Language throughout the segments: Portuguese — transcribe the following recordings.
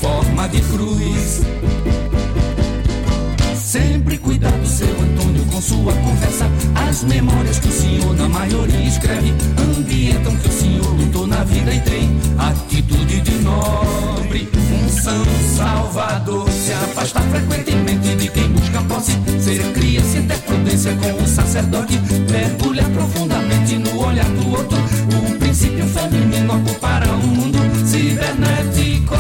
forma de cruz. Sempre cuidado, seu Antônio, com sua conversa. As memórias que o senhor na maioria escreve ambientam que o senhor lutou na vida e tem atitude de nobre. Um São Salvador se afasta frequentemente de quem busca posse. Ser criança e ter prudência com o sacerdote. Mergulhar profundamente no olhar do outro. O princípio feminino ocupará um mundo cibernético.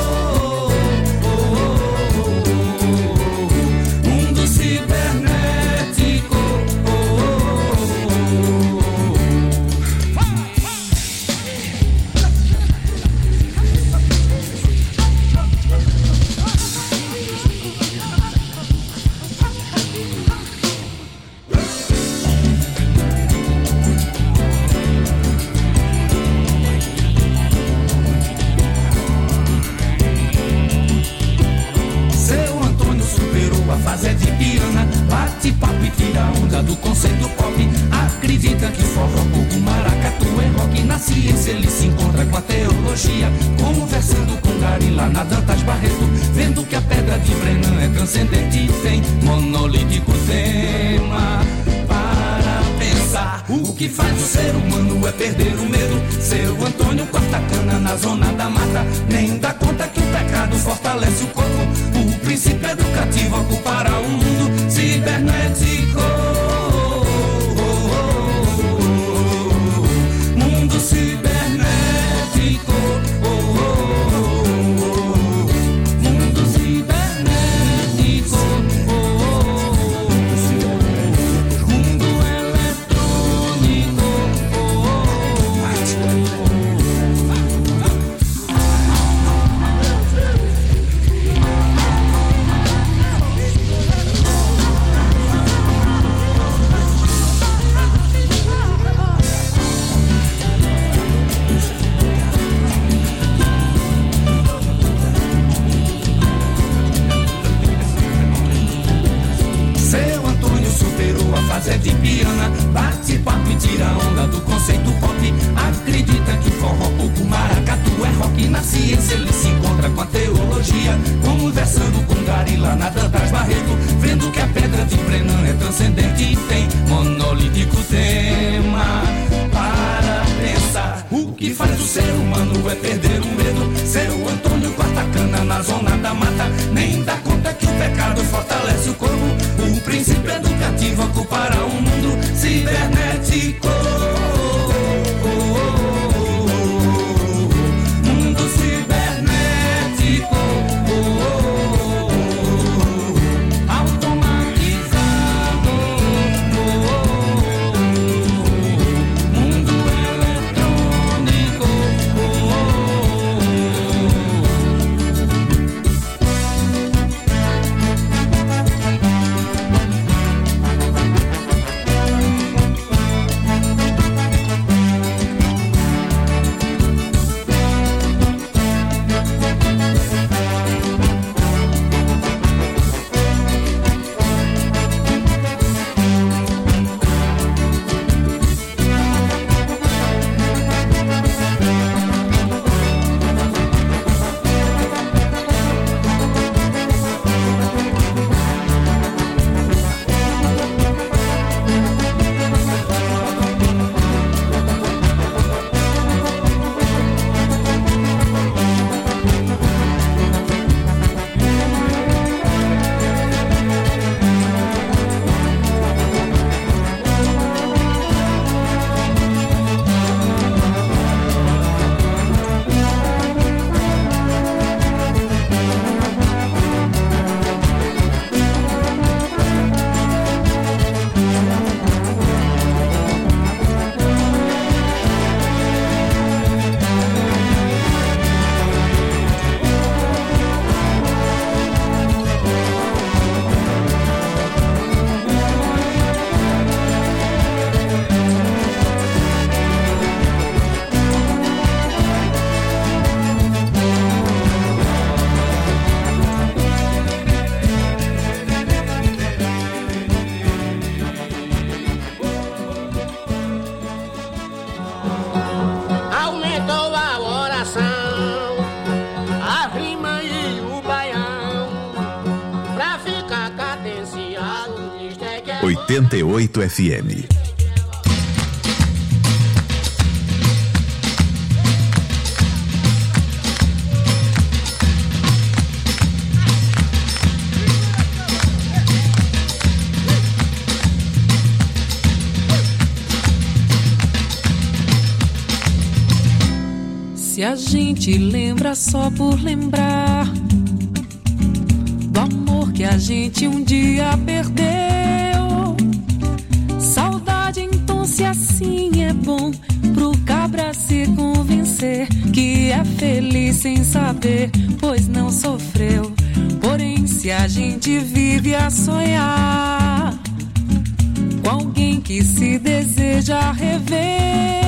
Do conceito pop, acredita que forró, coco, maracatu é rock. Na ciência ele se encontra com a teologia, conversando com Gary lá na Dantas Barreto, vendo que a pedra de Brennan é transcendente e tem monolítico tema para pensar. O que faz o ser humano é perder o medo. Seu Antônio corta cana na zona da mata, nem dá conta que o pecado fortalece o corpo. O princípio educativo ocupará o mundo cibernético. Mundo cibernético. Mundo cibernético. Mundo eletrônico. Fazé de piana, bate papo e tira onda do conceito pop. Acredita que forró, coco, maracatu é rock. Na ciência ele se encontra com a teologia, conversando com Gary lá na Dantas Barreto, vendo que a pedra de Brennan é transcendente e tem monolítico tema para pensar. O que faz o ser humano é perder o medo. Seu Antônio corta cana na zona da mata, nem dá conta que o pecado fortalece o corpo. O princípio educativo ocupará o mundo cibernético. Mundo cibernético. Automatizado. Mundo eletrônico. 88 FM. Se a gente lembra só por lembrar do amor que a gente um dia perdeu, saudade então se assim é bom pro cabra se convencer que é feliz sem saber, pois não sofreu. Porém se a gente vive a sonhar com alguém que se deseja rever,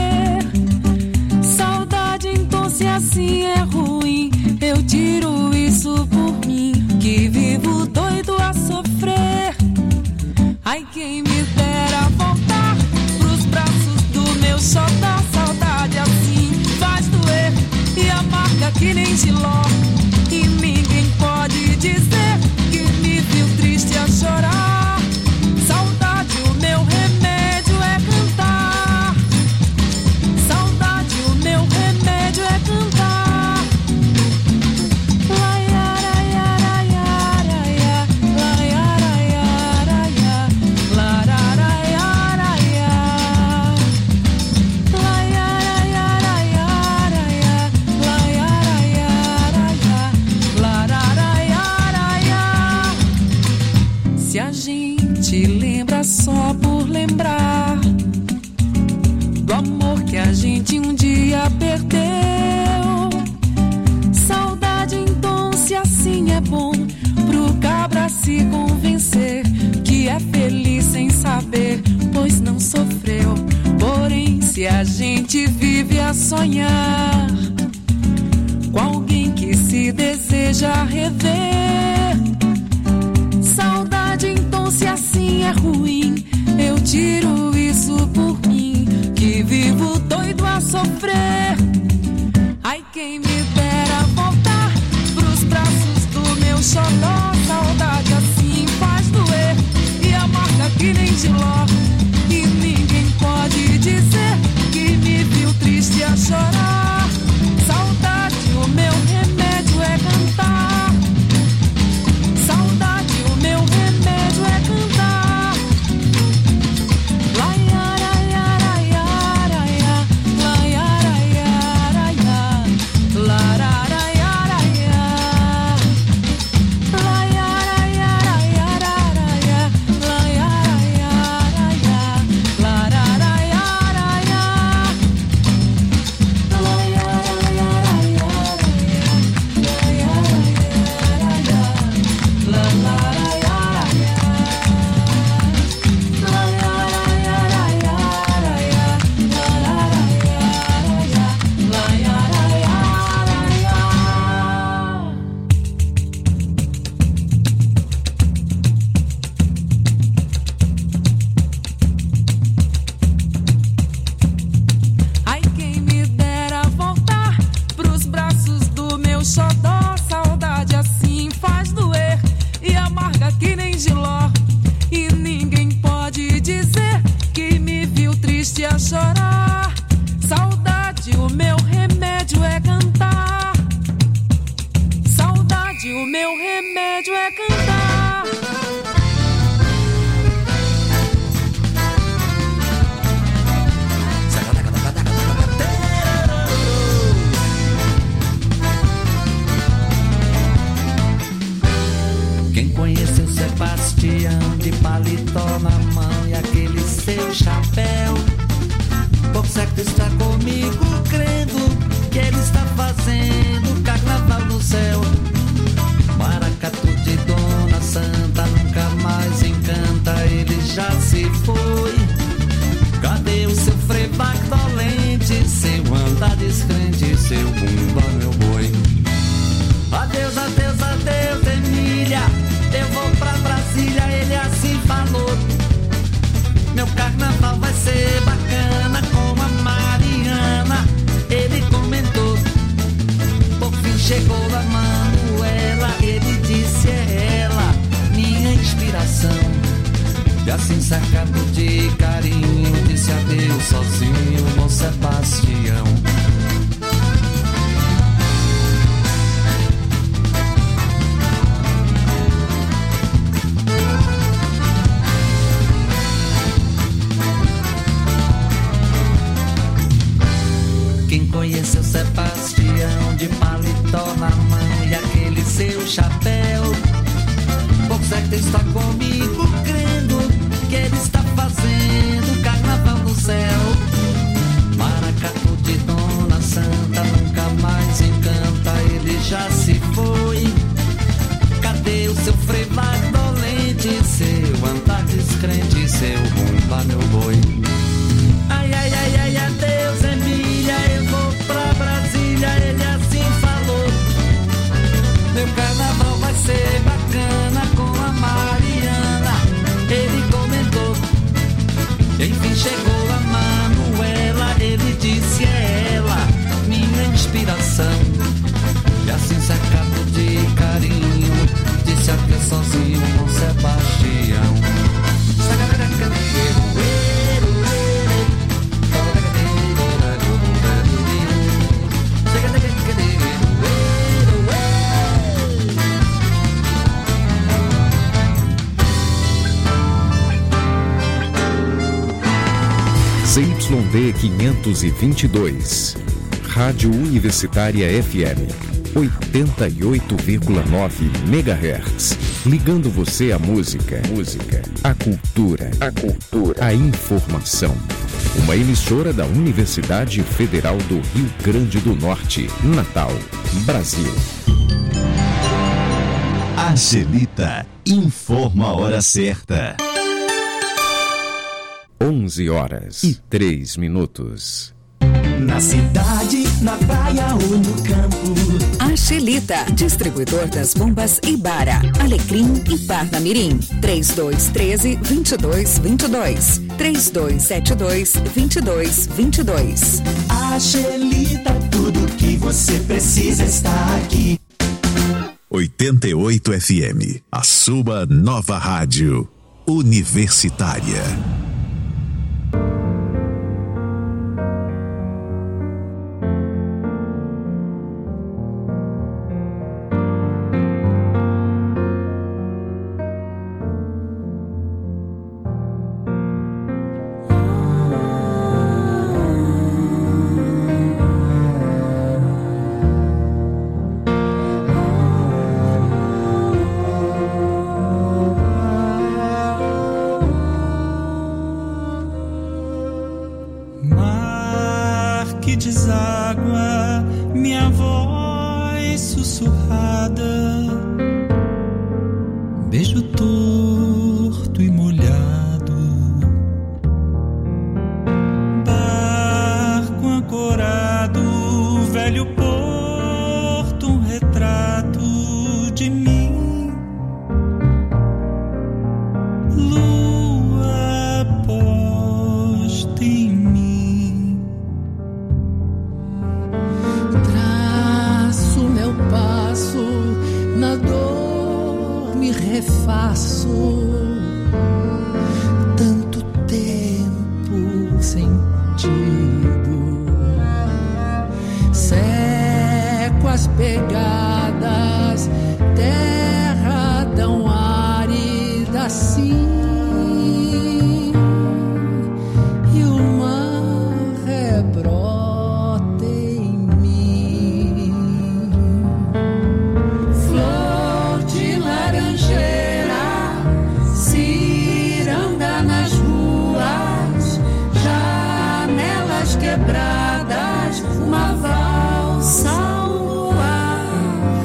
então se assim é ruim, eu tiro isso por mim, que vivo doido a sofrer. Ai, quem me dera voltar pros braços do meu xodó. Saudade assim faz doer e amarga que nem giló, e ninguém pode dizer que me viu triste a chorar. Saudade, o meu remédio é cantar. Saudade, o meu remédio é cantar. Se a gente lembra só por lembrar do amor que a gente um dia perdeu, saudade então se assim é bom pro cabra se convencer que é feliz sem saber, pois não sofreu. Porém se a gente vive a sonhar com alguém que se deseja rever, saudade então se assim é ruim, eu tiro isso por mim, que vivo doido a sofrer. Ai, quem me dera voltar pros braços do meu xodó. Saudade assim faz doer e amarga que nem giló, e ninguém pode dizer que me viu triste a chorar. Saudade, o meu remédio é cantar. Saudade, o meu remédio é cantar. Chorar. Saudade, o meu remédio é cantar. Saudade, o meu remédio é cantar. Quem conheceu Sebastião de paletó na mão e aquele seu chapéu, por certo está comigo, crendo que ele está fazendo carnaval no céu. Maracatu de Dona Santa nunca mais encanta, ele já se foi. Cadê o seu frevac dolente, seu andar descrente, seu bumba, meu boi? Adeus, adeus, adeus, Emília, eu vou pra Brasília, ele assim falou. Meu carnaval vai ser bacana com a Mariana, ele comentou. Por fim chegou a mão assim cercado de carinho, disse adeus sozinho, Bom Sebastião. Quem conheceu Sebastião de paletó na mão e aquele seu chapéu, pouco certo está comigo, crendo que ele está fazendo carnaval no céu. Maracatu de Dona Santa nunca mais encanta, ele já se foi. Cadê o seu freio dolente, seu andar descrente, seu rumba meu boi? Ai, ai, ai, ai, adeus Emília, eu vou pra Brasília, ele assim falou. Meu carnaval vai ser bacana com a Mariana, ele comentou. Enfim chegou a Manuela, ele disse é ela, minha inspiração. E assim cercado de carinho, disse adeus sozinho, Bom Sebastião. ZYD 522, Rádio Universitária FM, 88,9 MHz. Ligando você à música, à cultura, à informação. Uma emissora da Universidade Federal do Rio Grande do Norte, Natal, Brasil. Angelita informa a hora certa. 11h03. Na cidade, na praia ou no campo. Angelita, distribuidor das bombas Ibara, Alecrim e Parnamirim. 3213-2222. 3272-2222. Angelita, tudo que você precisa está aqui. 88 FM, a sua nova rádio universitária. Deságua minha voz sussurrada, beijo torto e molhado, barco ancorado, velho porto, um retrato de mim, lua posta em mim. Passo na dor, me refaço. Tanto tempo sentido, seco as pegadas, terra tão árida assim. E o mar rebrota em mim. Flor de laranjeira, ciranda nas ruas, janelas quebradas, uma valsa ao luar.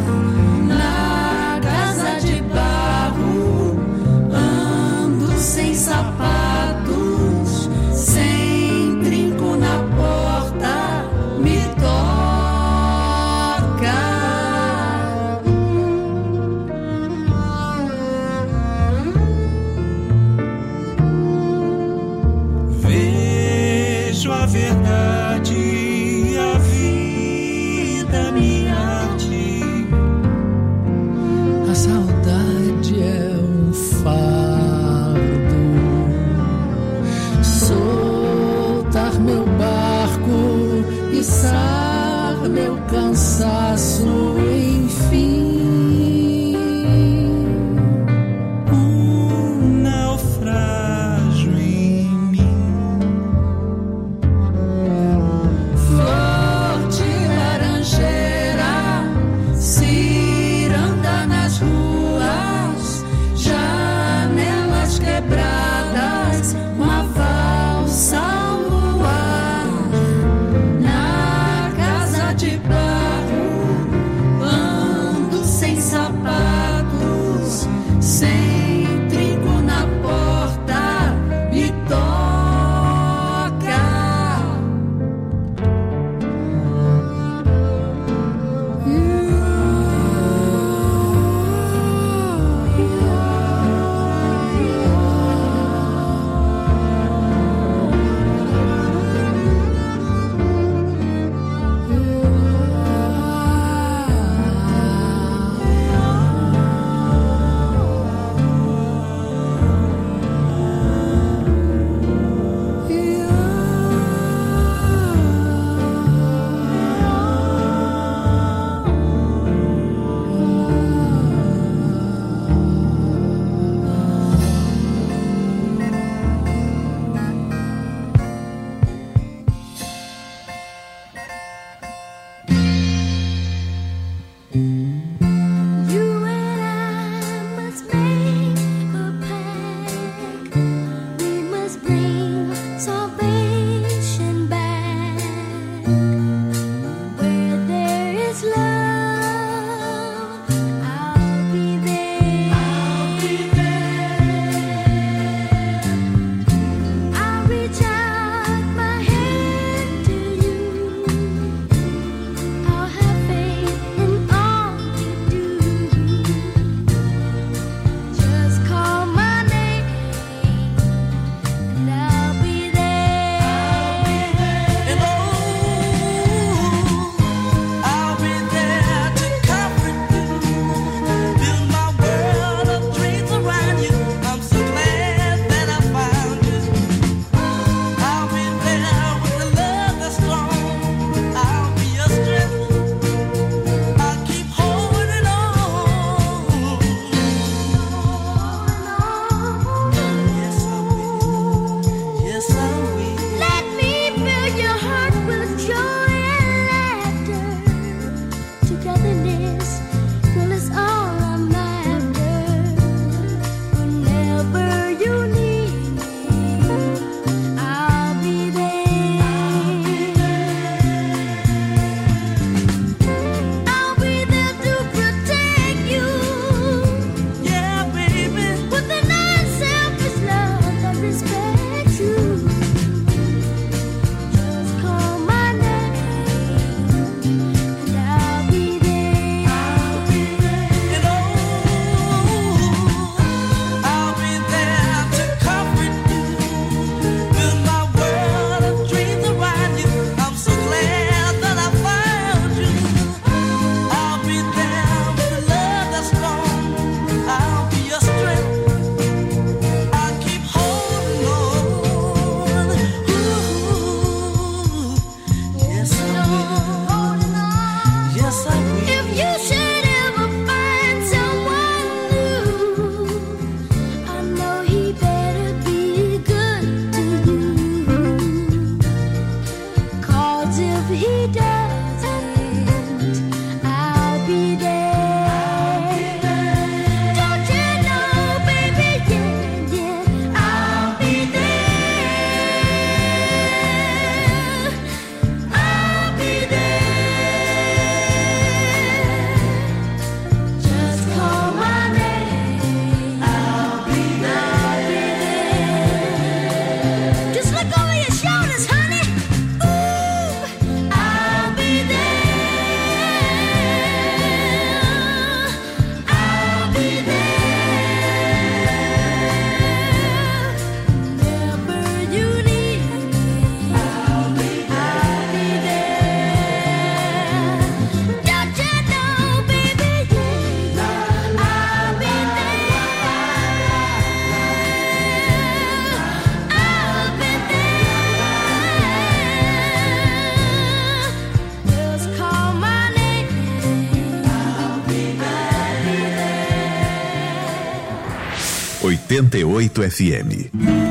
88 FM.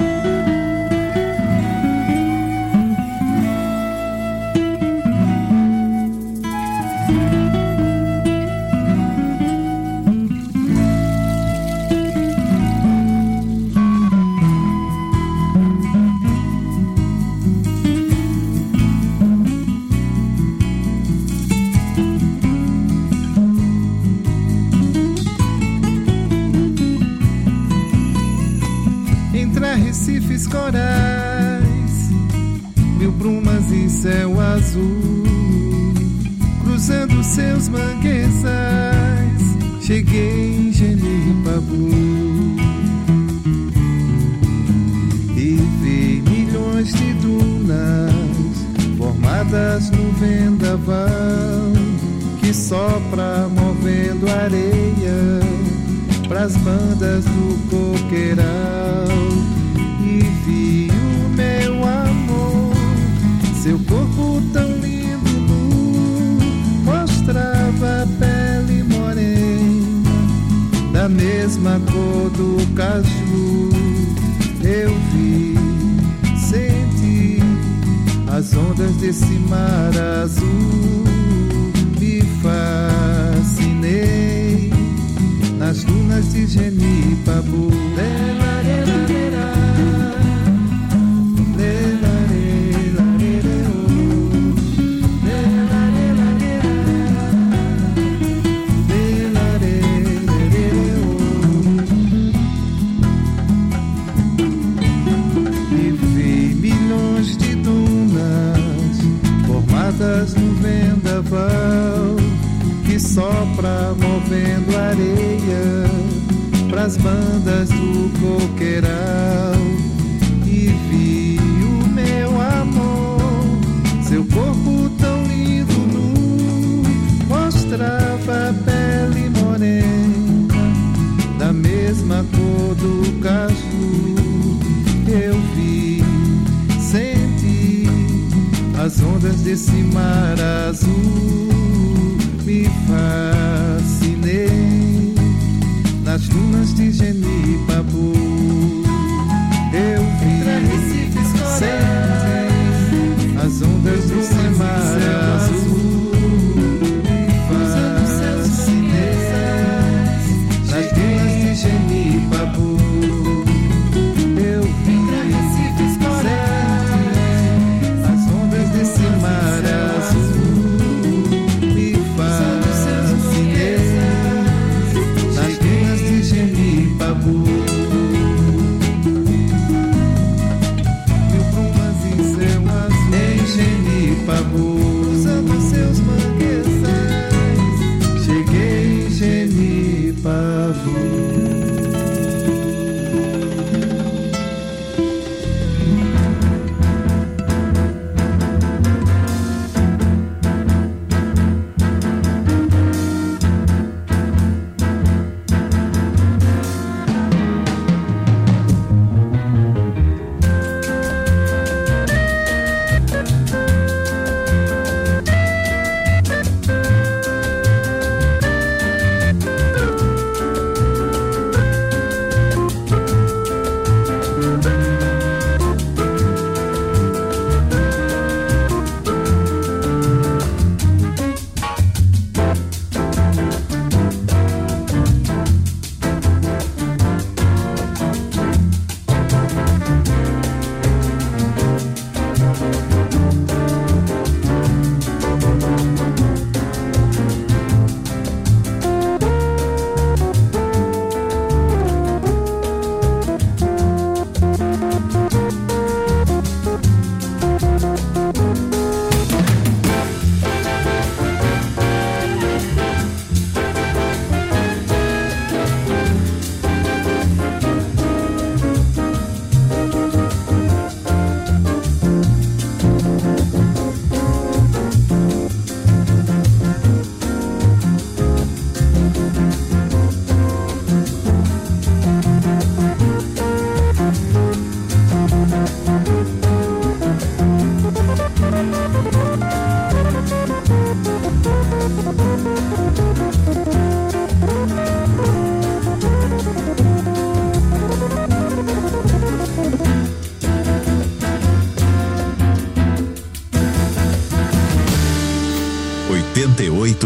Recifes corais, mil brumas e céu azul, cruzando seus manguezais, cheguei em Genipabu e vi milhões de dunas formadas no vendaval que sopra movendo areia pras bandas do coqueiral. E vi o meu amor, seu corpo tão lindo nu, mostrava a pele morena, da mesma cor do caju. Eu vi, senti as ondas desse mar azul, me fascinei nas dunas de Genipabu. No vendaval que sopra movendo areia pras bandas do coqueiral. E vi o meu amor, seu corpo tão lindo nu, mostrava a pele morena, da mesma cor do caju. Eu vi, senti as ondas desse mar azul, me fascinei nas dunas de Genipabu. Eu vi, senti as ondas desse mar azul, me fascinei nas dunas de Genipabu. Eu vi, esse mar azul, me fascinei nas dunas de Genipabu.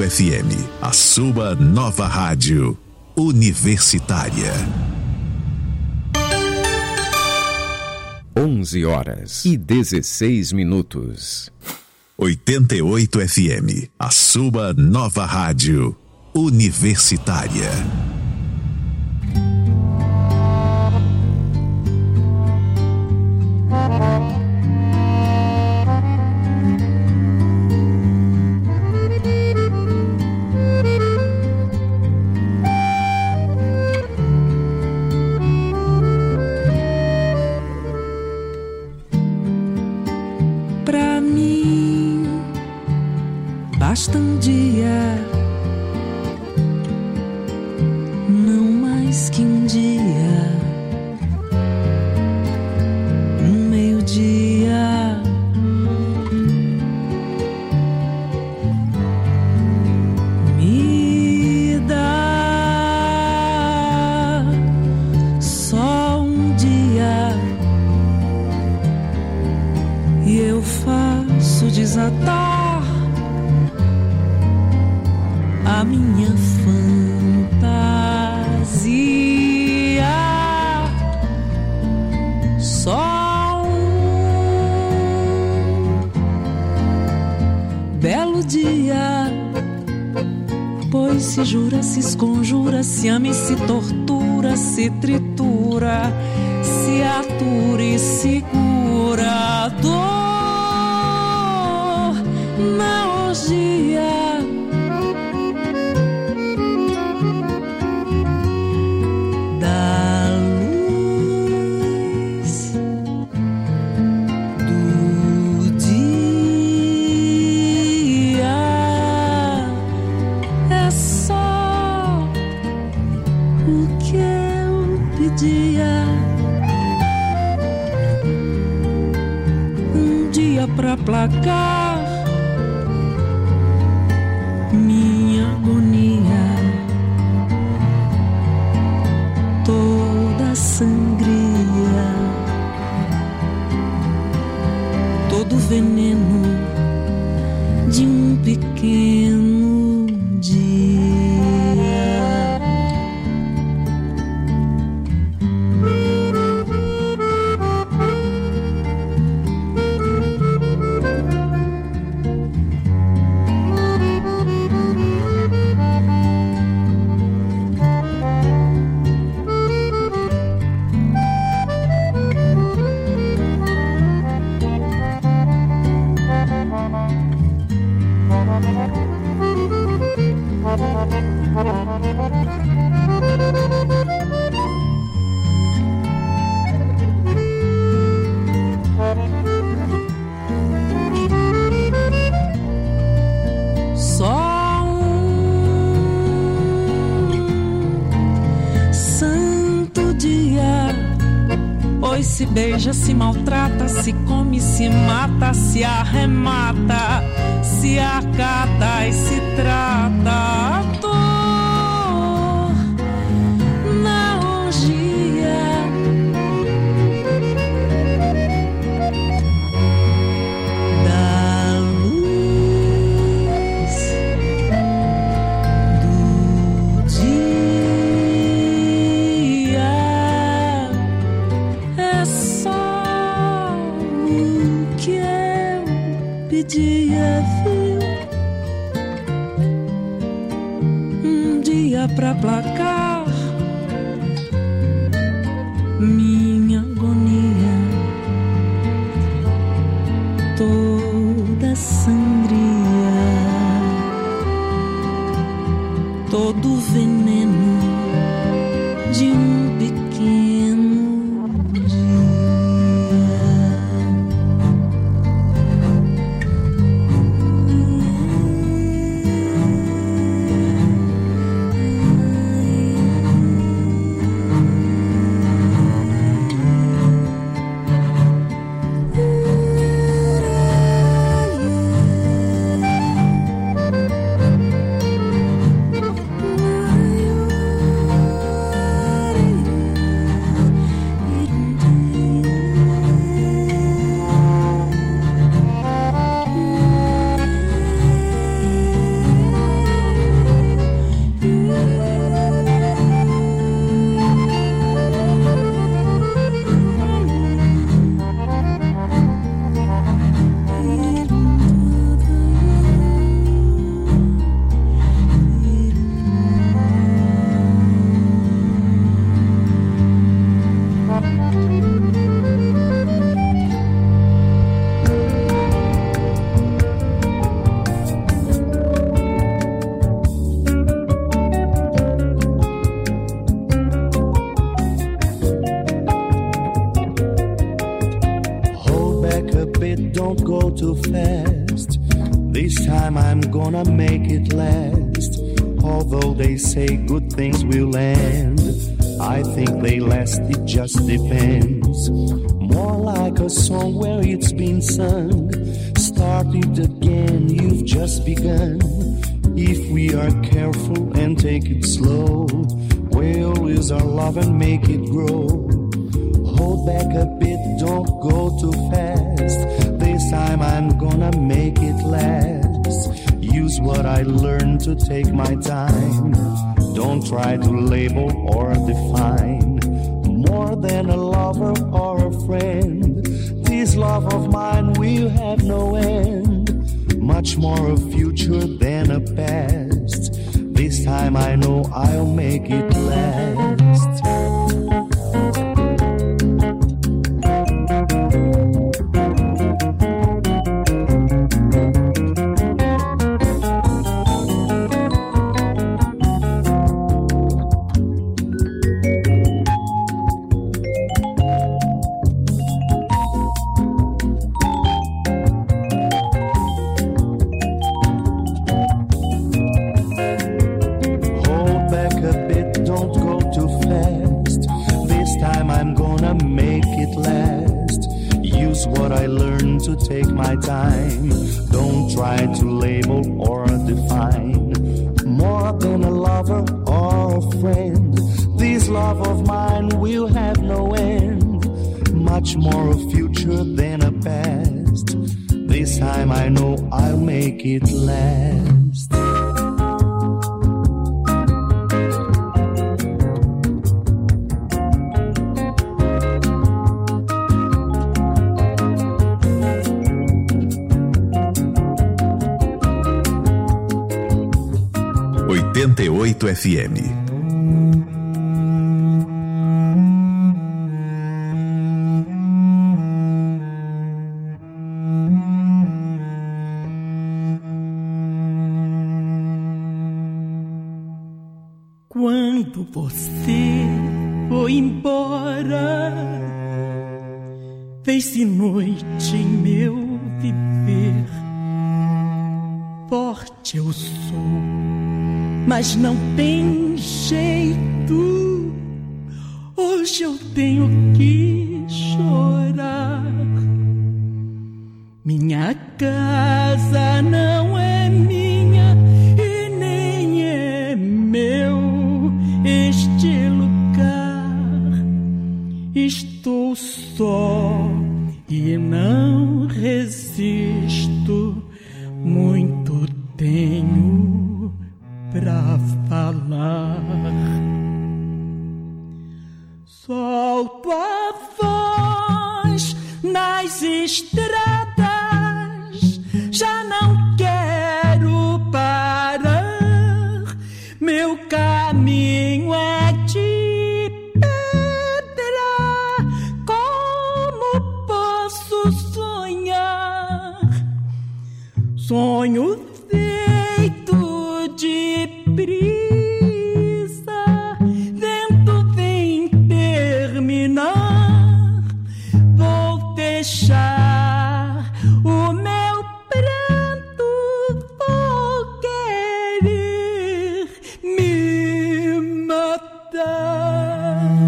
FM, a sua nova rádio universitária. 11h16. 88 FM, a sua nova rádio universitária. Basta um dia, não mais que um dia, um meio-dia, me dá só um dia e eu faço desatar a minha fantasia. Só um belo dia, pois se jura, se esconjura, se ama e se tortura, se tritura, se atura e segura a dor na orgia. Pra placar minha agonia, toda sangria, todo veneno de um pequeno dia. Se beija, se maltrata, se come, se mata, se arremata, se acata e se trata a dor na orgia. Da luz do dia. Só o que eu pedia, viu? Um dia pra placar minha agonia, toda sangria, todo veneno de um pequeno too fast. This time I'm gonna make it last. Although they say good things will end, I think they last, it just depends. More like a song where it's been sung. Start it again, you've just begun. If we are careful and take it slow, we'll use our love and make it grow. Hold back a bit, don't go too fast. This time I'm gonna make it last. Use what I learned to take my time. Don't try to label or define. More than a lover or a friend, this love of mine will have no end. Much more a future than a past. This time I know I'll make it last. Take my time. Don't try to label or define. More than a lover or a friend, this love of mine will have no end. Much more a future than a past. This time I know I'll make it last. FM. Quando você foi embora, fez-se noite em meu viver. Forte eu sou, mas não tem jeito. Hoje eu tenho que chorar. Minha casa não é minha e nem é meu este lugar. Estou só e não resisto. Muito tenho pra falar. Solto a voz nas estradas, já não quero parar. Meu caminho é de pedra, como posso sonhar? Sonho feito de brisa, vento vem terminar. Vou deixar o meu pranto, vou querer me matar.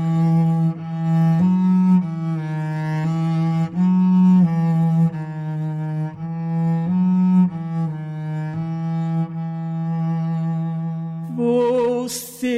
Vou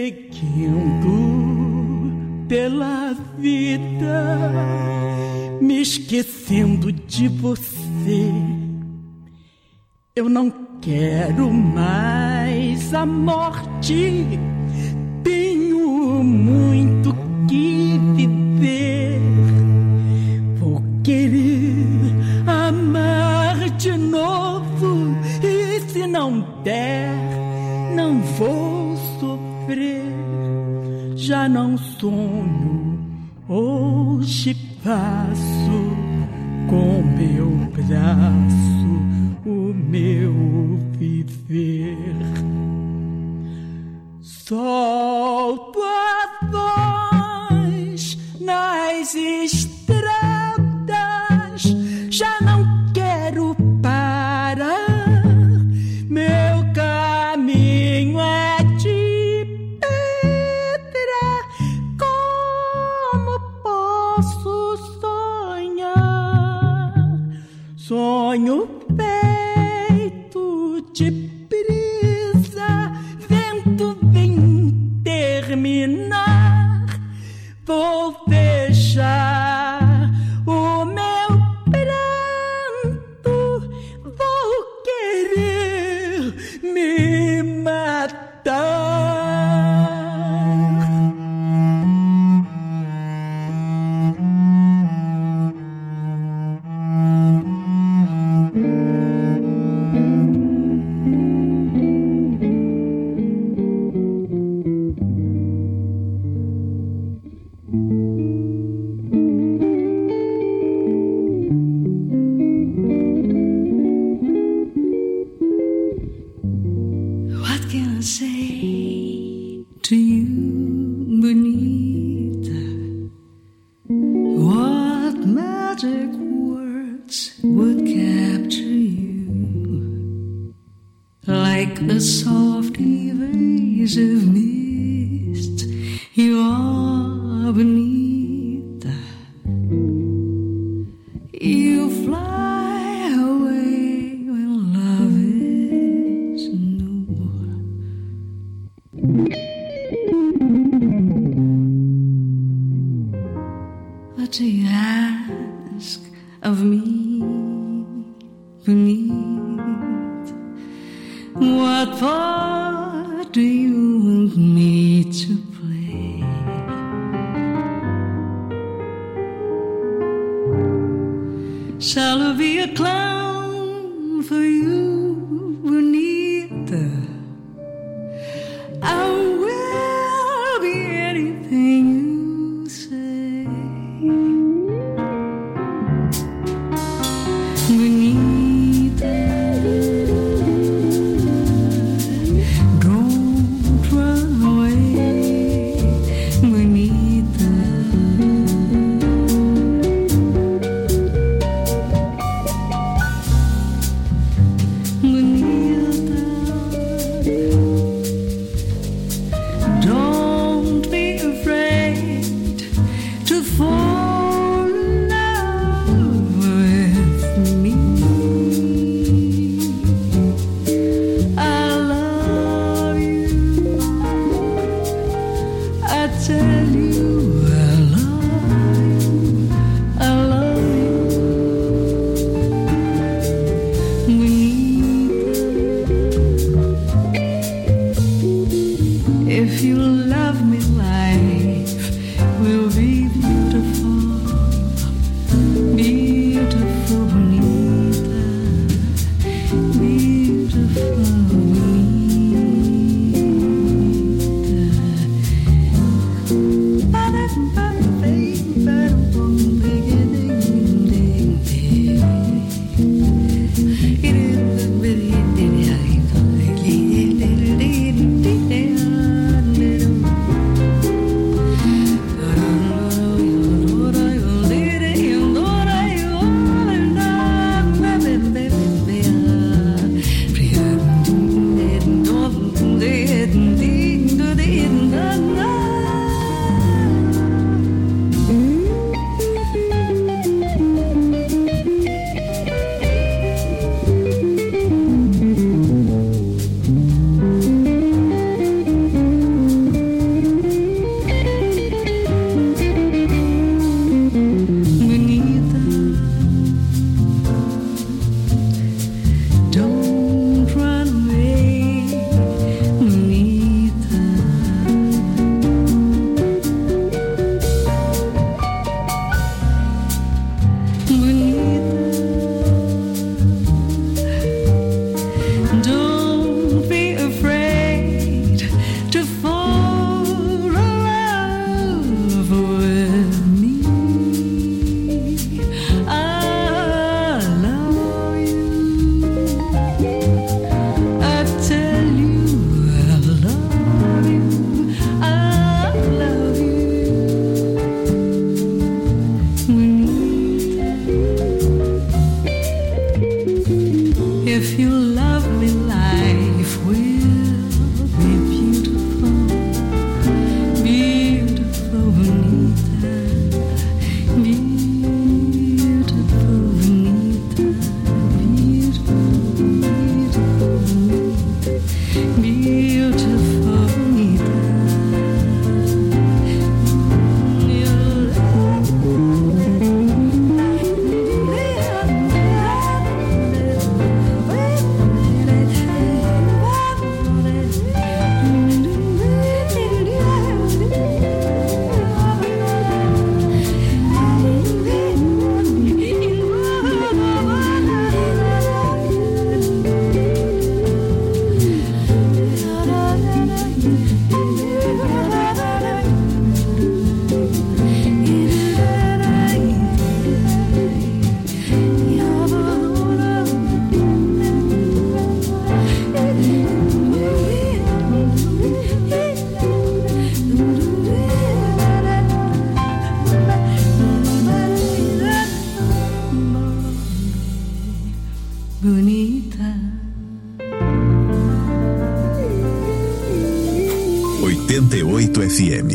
seguindo pela vida, me esquecendo de você. Eu não quero mais a morte, tenho muito que viver. Vou querer amar de novo, e se não der, não vou sofrer. Já não sonho, hoje passo com meu braço o meu viver. Solto a voz nas estradas, já não quero terminar, vou deixar o meu pranto, vou querer me matar.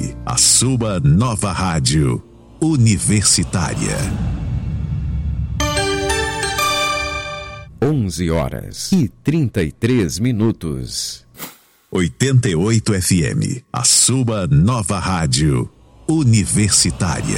FM, a sua nova rádio universitária. 11h33. 88 FM, a sua nova rádio universitária.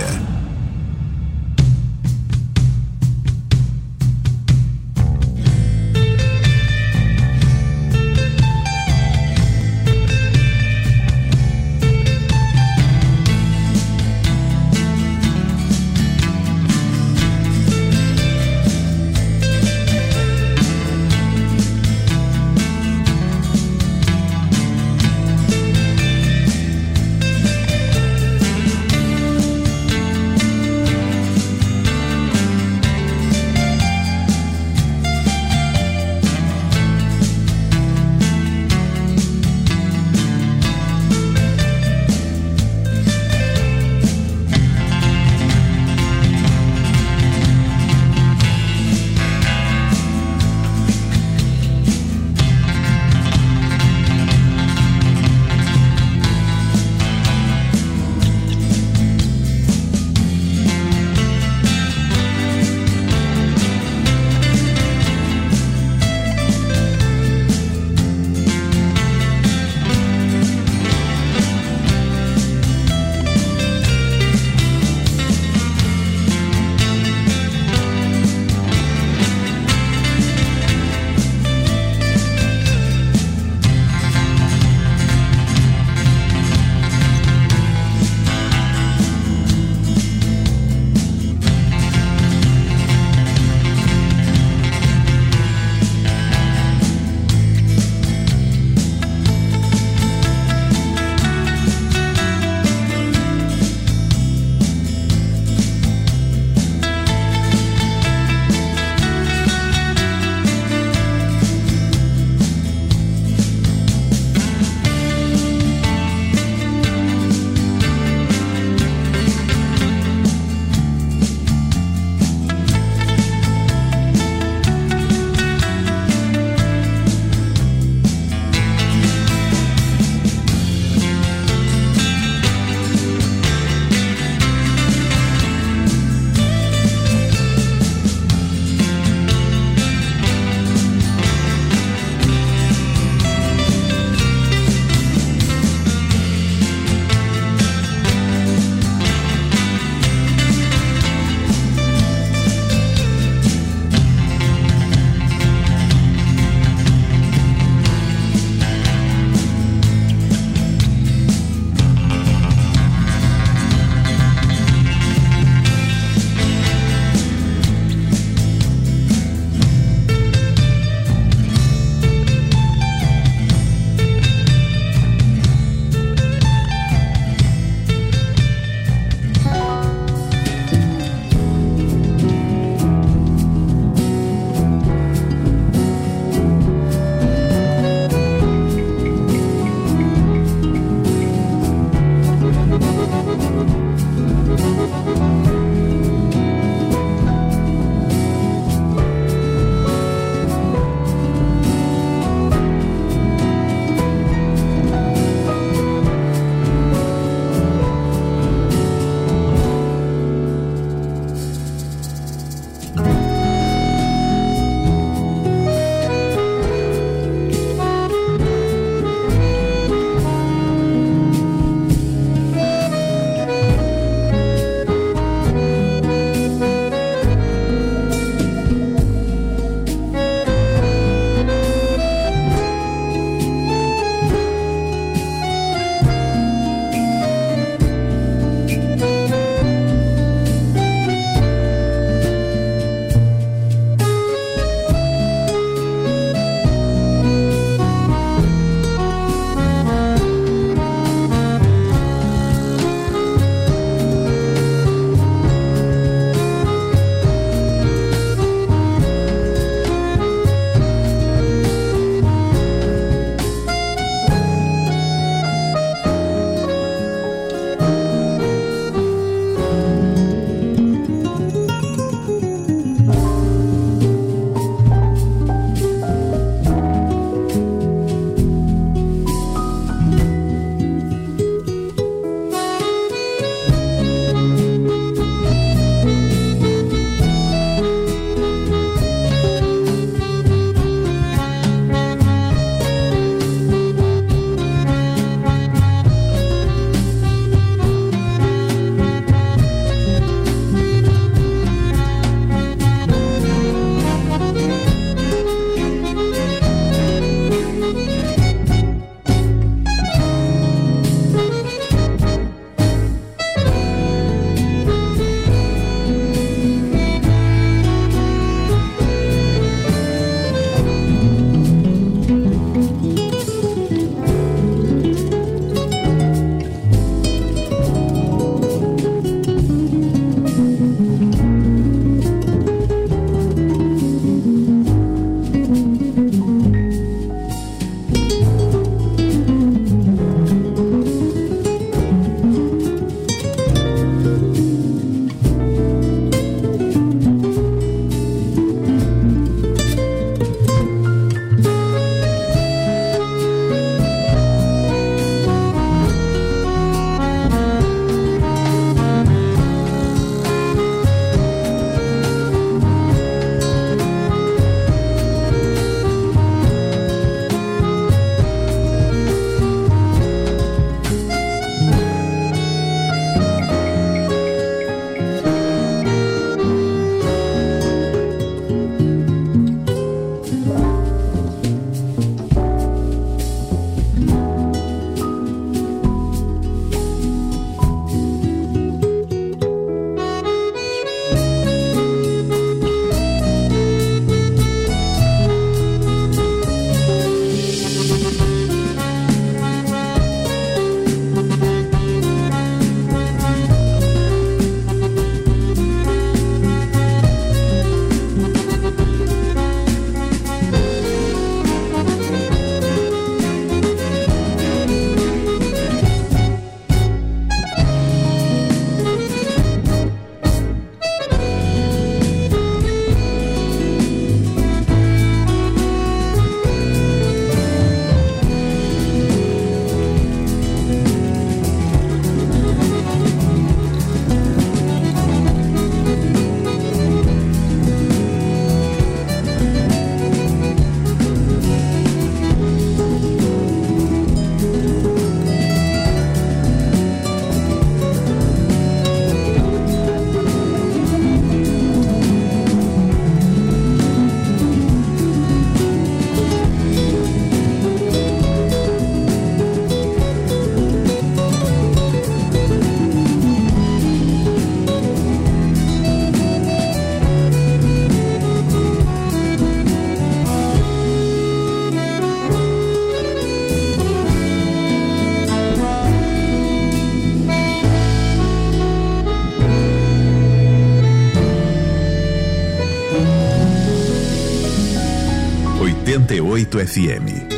88 FM.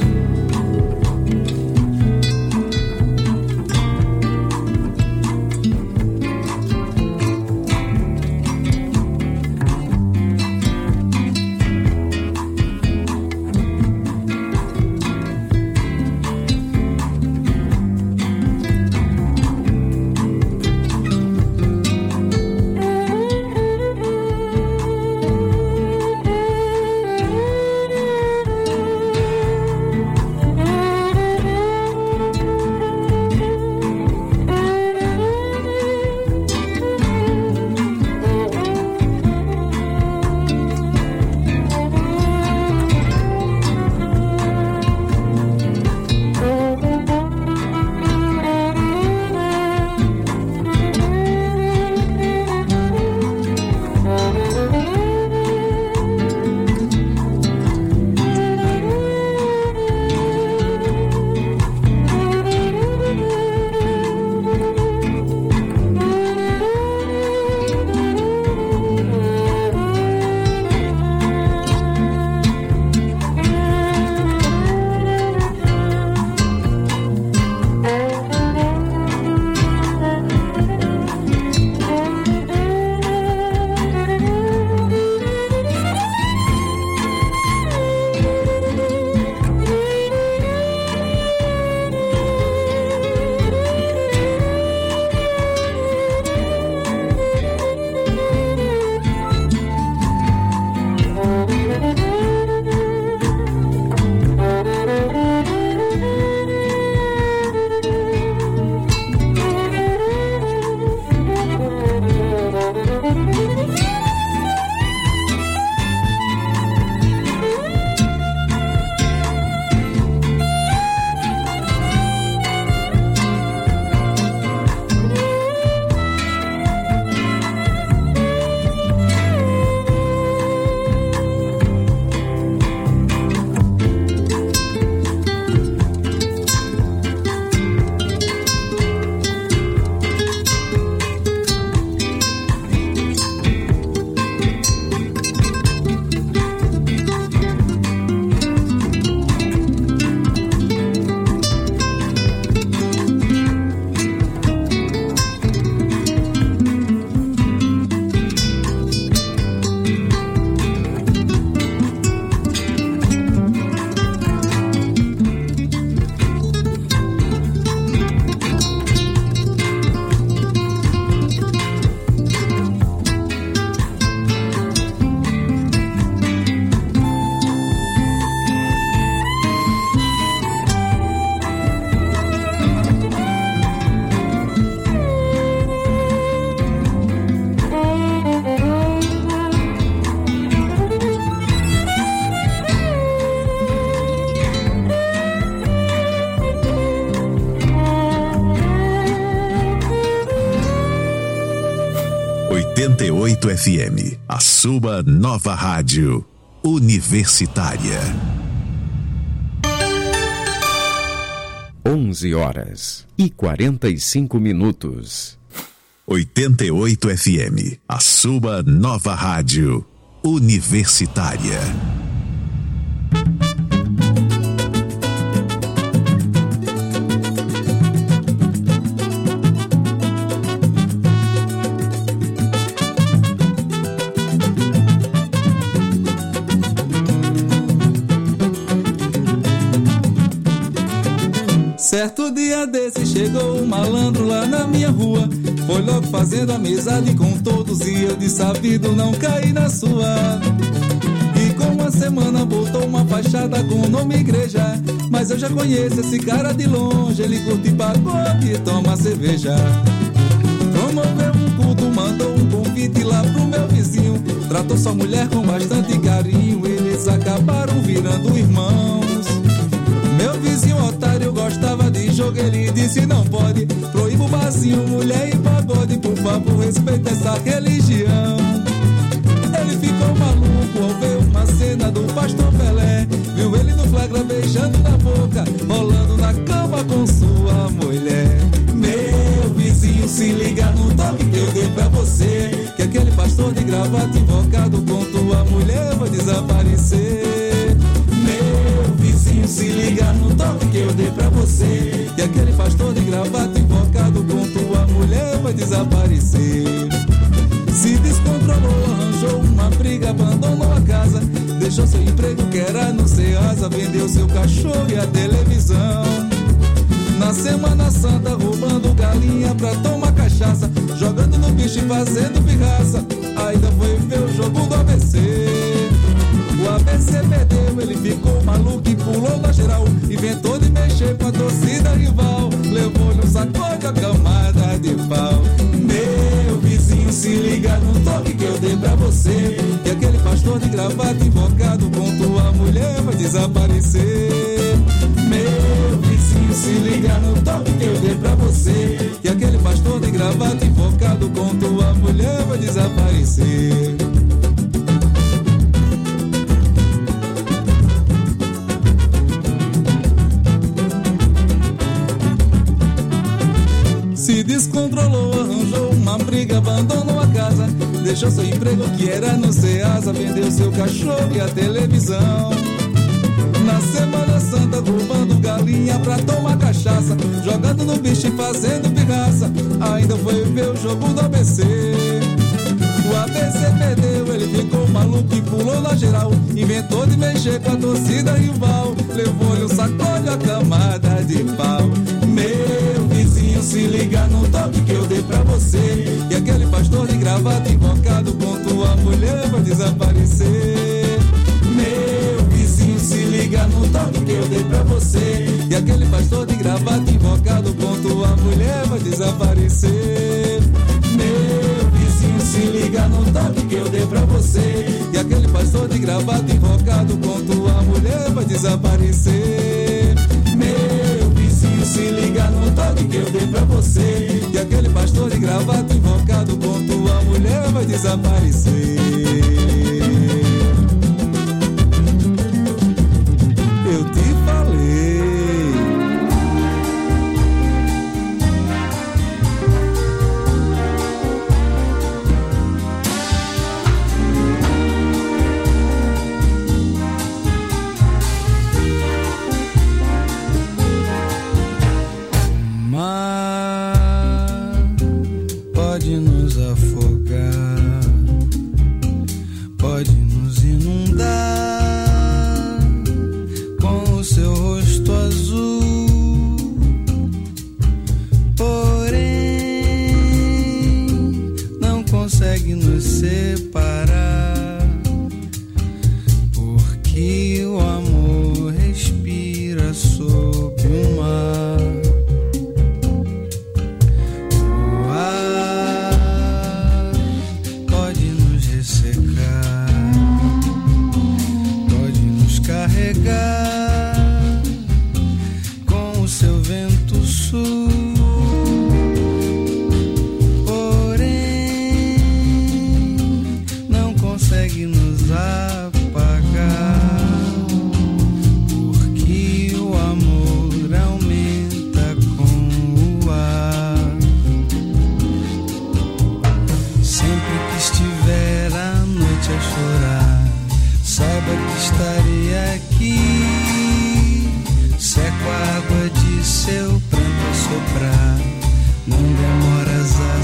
FM, a sua nova rádio universitária. 11h45. 88 FM, a sua nova rádio universitária. Certo dia desse chegou um malandro lá na minha rua. Foi logo fazendo amizade com todos e eu de sabido não caí na sua. E com uma semana botou uma fachada com o nome igreja. Mas eu já conheço esse cara de longe, ele curte pagode e toma cerveja. Promoveu um culto, mandou um convite lá pro meu vizinho. Tratou sua mulher com bastante carinho, eles acabaram virando irmãos. Meu vizinho otário gostava de jogo, ele disse não pode. Proíba o barzinho, mulher e pagode, por favor respeita essa religião. Ele ficou maluco ao ver uma cena do pastor Pelé. Viu ele no flagra beijando na boca, rolando na cama com sua mulher. Meu vizinho, se liga no toque que eu dei pra você, que aquele pastor de gravata invocado com tua mulher vai desaparecer. Meu E aquele pastor de gravata invocado com tua mulher vai desaparecer. Se descontrolou, arranjou uma briga, abandonou a casa, deixou seu emprego que era no Ceasa, vendeu seu cachorro e a televisão. Na Semana Santa roubando galinha pra tomar cachaça, jogando no bicho e fazendo pirraça, ainda foi ver o jogo do ABC. O ABC perdeu, ele ficou maluco e pulou na geral, inventou de mexer com a torcida rival, levou-lhe um sacode a camada de pau. Meu vizinho, se liga no toque que eu dei pra você, que aquele pastor de gravata invocado com tua mulher vai desaparecer. Meu vizinho, se liga no toque que eu dei pra você, que aquele pastor de gravata invocado com tua mulher vai desaparecer. Se descontrolou, arranjou uma briga, abandonou a casa, deixou seu emprego que era no Ceasa, vendeu seu cachorro e a televisão. Na Semana Santa roubando galinha pra tomar cachaça, jogando no bicho e fazendo pirraça, ainda foi ver o jogo do ABC. O ABC perdeu, ele ficou maluco e pulou na geral, inventou de mexer com a torcida rival, levou-lhe um sacode a camada de pau. Meu vizinho, se liga no toque que eu dei pra você, e aquele pastor de gravata invocado com tua mulher vai desaparecer. Meu vizinho, se liga no toque que eu dei pra você, e aquele pastor de gravata invocado com tua mulher vai desaparecer. Meu vizinho, se liga no toque que eu dei pra você, e aquele pastor de gravata invocado com tua mulher vai desaparecer. Meu vizinho, se liga no toque que eu dei pra você, e aquele pastor de gravata invocado com tua mulher vai desaparecer. Eu te falei. Mar pode nos afogar, pode nos inundar com o seu rosto azul, porém não consegue nos separar, porque o amor respira sob o mar. O ar pode nos ressecar, pode nos carregar com o seu vento sul, porém não consegue nos apagar, porque o amor aumenta com o ar. Sempre que estiver à noite a chorar, saiba que estarei aqui